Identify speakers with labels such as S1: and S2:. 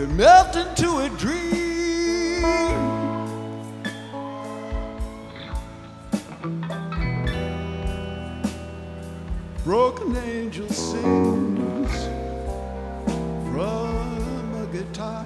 S1: melt into a dream. Broken angel sings from a guitar.